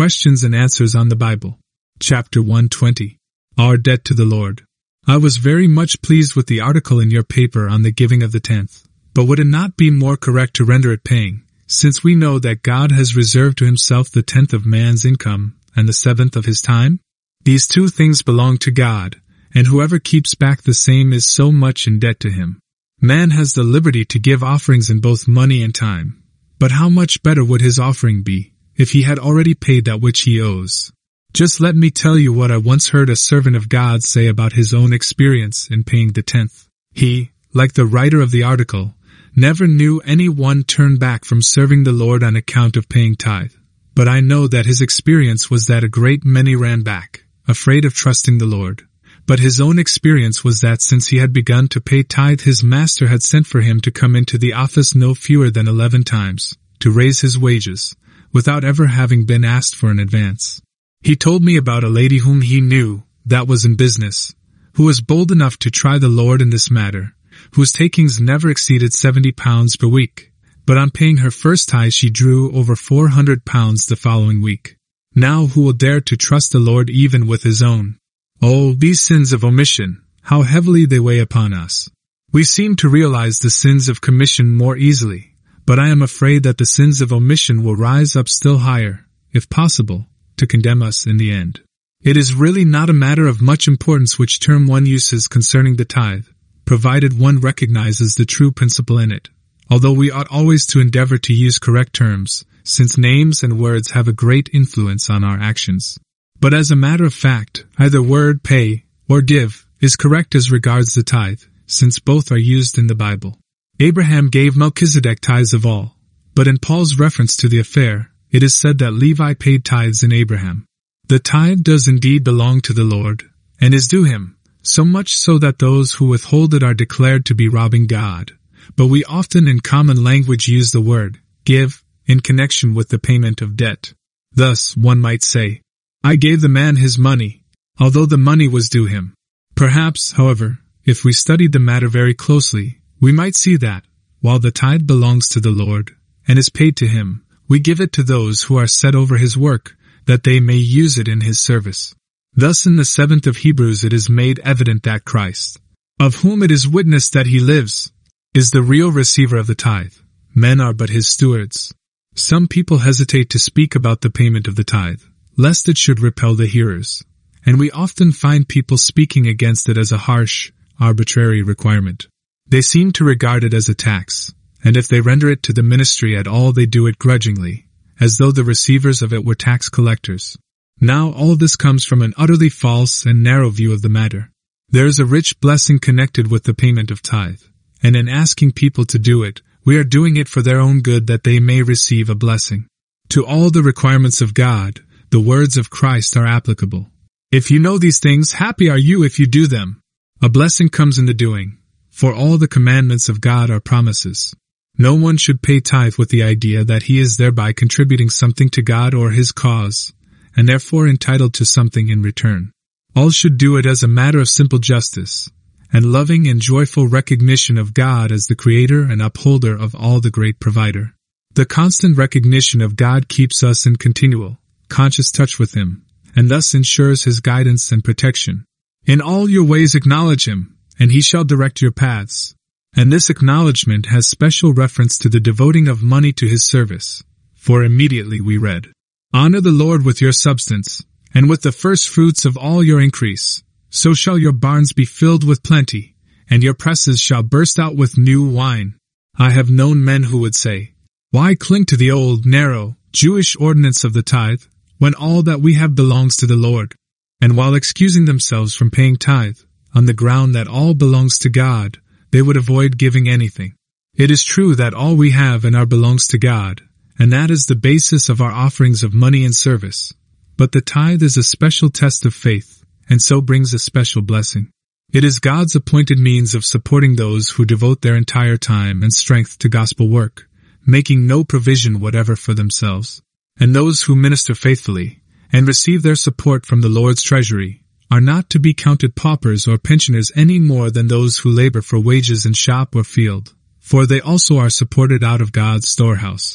Questions and Answers on the Bible. Chapter 120. Our Debt to the Lord. I was very much pleased with the article in your paper on the giving of the tenth, but would it not be more correct to render it paying, since we know that God has reserved to himself the tenth of man's income and the seventh of his time? These two things belong to God, and whoever keeps back the same is so much in debt to him. Man has the liberty to give offerings in both money and time, but how much better would his offering be if he had already paid that which he owes? Just let me tell you what I once heard a servant of God say about his own experience in paying the tenth. He, like the writer of the article, never knew any one turn back from serving the Lord on account of paying tithe, but I know that his experience was that a great many ran back, afraid of trusting the Lord. But his own experience was that since he had begun to pay tithe, his master had sent for him to come into the office no fewer than 11 times, to raise his wages, without ever having been asked for an advance. He told me about a lady whom he knew, that was in business, who was bold enough to try the Lord in this matter, whose takings never exceeded £70 per week, but on paying her first tithe she drew over £400 the following week. Now who will dare to trust the Lord even with his own? Oh, these sins of omission, how heavily they weigh upon us. We seem to realize the sins of commission more easily, but I am afraid that the sins of omission will rise up still higher, if possible, to condemn us in the end. It is really not a matter of much importance which term one uses concerning the tithe, provided one recognizes the true principle in it, although we ought always to endeavor to use correct terms, since names and words have a great influence on our actions. But as a matter of fact, either word pay or give is correct as regards the tithe, since both are used in the Bible. Abraham gave Melchizedek tithes of all, but in Paul's reference to the affair, it is said that Levi paid tithes in Abraham. The tithe does indeed belong to the Lord, and is due him, so much so that those who withhold it are declared to be robbing God. But we often in common language use the word give in connection with the payment of debt. Thus, one might say, I gave the man his money, although the money was due him. Perhaps, however, if we studied the matter very closely, we might see that, while the tithe belongs to the Lord, and is paid to him, we give it to those who are set over his work, that they may use it in his service. Thus in the 7th of Hebrews it is made evident that Christ, of whom it is witnessed that he lives, is the real receiver of the tithe. Men are but his stewards. Some people hesitate to speak about the payment of the tithe, lest it should repel the hearers, and we often find people speaking against it as a harsh, arbitrary requirement. They seem to regard it as a tax, and if they render it to the ministry at all they do it grudgingly, as though the receivers of it were tax collectors. Now all this comes from an utterly false and narrow view of the matter. There is a rich blessing connected with the payment of tithe, and in asking people to do it, we are doing it for their own good that they may receive a blessing. To all the requirements of God, the words of Christ are applicable. If you know these things, happy are you if you do them. A blessing comes in the doing, for all the commandments of God are promises. No one should pay tithe with the idea that he is thereby contributing something to God or his cause, and therefore entitled to something in return. All should do it as a matter of simple justice, and loving and joyful recognition of God as the Creator and upholder of all, the great provider. The constant recognition of God keeps us in continual, conscious touch with him, and thus ensures his guidance and protection. In all your ways acknowledge him, and he shall direct your paths. And this acknowledgement has special reference to the devoting of money to his service, for immediately we read, Honor the Lord with your substance, and with the first fruits of all your increase. So shall your barns be filled with plenty, and your presses shall burst out with new wine. I have known men who would say, Why cling to the old, narrow, Jewish ordinance of the tithe, when all that we have belongs to the Lord? And while excusing themselves from paying tithe, on the ground that all belongs to God, they would avoid giving anything. It is true that all we have and are belongs to God, and that is the basis of our offerings of money and service. But the tithe is a special test of faith, and so brings a special blessing. It is God's appointed means of supporting those who devote their entire time and strength to gospel work, making no provision whatever for themselves. And those who minister faithfully, and receive their support from the Lord's treasury, are not to be counted paupers or pensioners any more than those who labor for wages in shop or field, for they also are supported out of God's storehouse.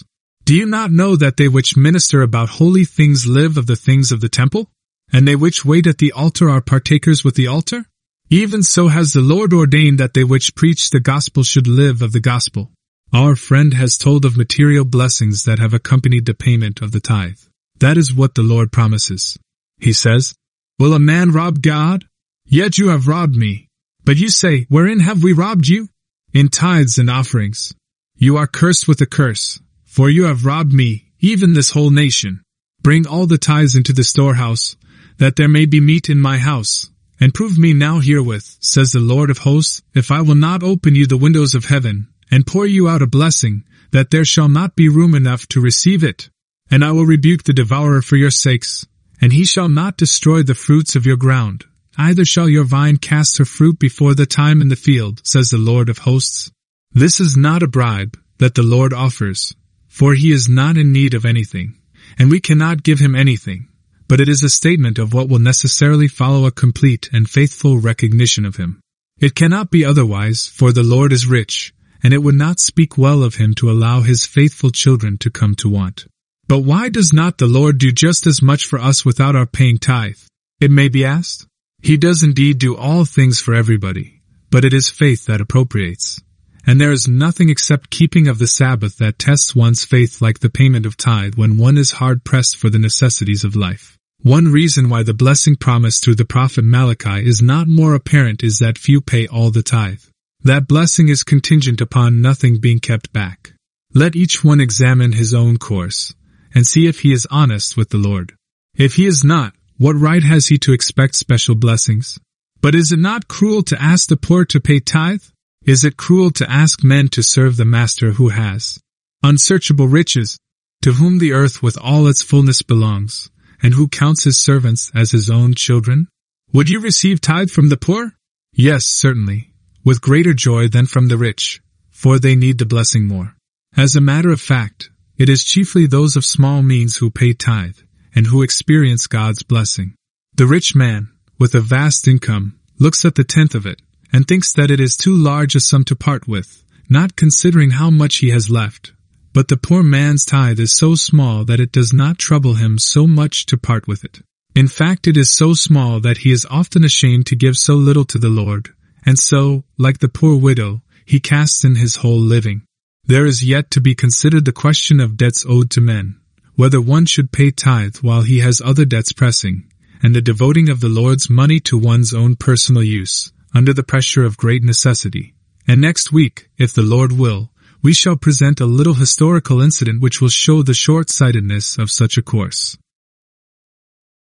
Do you not know that they which minister about holy things live of the things of the temple? And they which wait at the altar are partakers with the altar? Even so has the Lord ordained that they which preach the gospel should live of the gospel. Our friend has told of material blessings that have accompanied the payment of the tithe. That is what the Lord promises. He says, "Will a man rob God? Yet you have robbed me." But you say, "Wherein have we robbed you?" "In tithes and offerings. You are cursed with a curse, for you have robbed me, even this whole nation. Bring all the tithes into the storehouse, that there may be meat in my house. And prove me now herewith, says the Lord of hosts, if I will not open you the windows of heaven, and pour you out a blessing, that there shall not be room enough to receive it. And I will rebuke the devourer for your sakes, and he shall not destroy the fruits of your ground. Neither shall your vine cast her fruit before the time in the field, says the Lord of hosts. This is not a bribe that the Lord offers, for he is not in need of anything, and we cannot give him anything. But it is a statement of what will necessarily follow a complete and faithful recognition of him. It cannot be otherwise, for the Lord is rich, and it would not speak well of him to allow his faithful children to come to want. But why does not the Lord do just as much for us without our paying tithe? It may be asked. He does indeed do all things for everybody, but it is faith that appropriates. And there is nothing except keeping of the Sabbath that tests one's faith like the payment of tithe when one is hard-pressed for the necessities of life. One reason why the blessing promised through the prophet Malachi is not more apparent is that few pay all the tithe. That blessing is contingent upon nothing being kept back. Let each one examine his own course, and see if he is honest with the Lord. If he is not, what right has he to expect special blessings? But is it not cruel to ask the poor to pay tithe? Is it cruel to ask men to serve the master who has unsearchable riches, to whom the earth with all its fullness belongs, and who counts his servants as his own children? Would you receive tithe from the poor? Yes, certainly, with greater joy than from the rich, for they need the blessing more. As a matter of fact, it is chiefly those of small means who pay tithe, and who experience God's blessing. The rich man, with a vast income, looks at the tenth of it, and thinks that it is too large a sum to part with, not considering how much he has left. But the poor man's tithe is so small that it does not trouble him so much to part with it. In fact, it is so small that he is often ashamed to give so little to the Lord, and so, like the poor widow, he casts in his whole living. There is yet to be considered the question of debts owed to men, whether one should pay tithe while he has other debts pressing, and the devoting of the Lord's money to one's own personal use, under the pressure of great necessity. And next week, if the Lord will, we shall present a little historical incident which will show the short-sightedness of such a course.